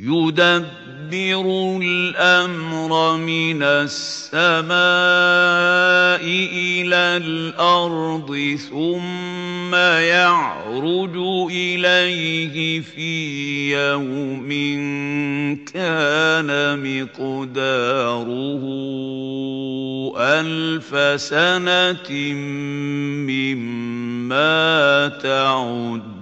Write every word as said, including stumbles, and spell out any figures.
يُدَبِّرُ الْأَمْرَ مِنَ السَّمَاءِ إِلَى الْأَرْضِ ثُمَّ يَعْرُجُ إِلَيْهِ فِي يَوْمٍ كَانَ مِقْدَارُهُ أَلْفَ سَنَةٍ مِّمَّا تَعُدُّونَ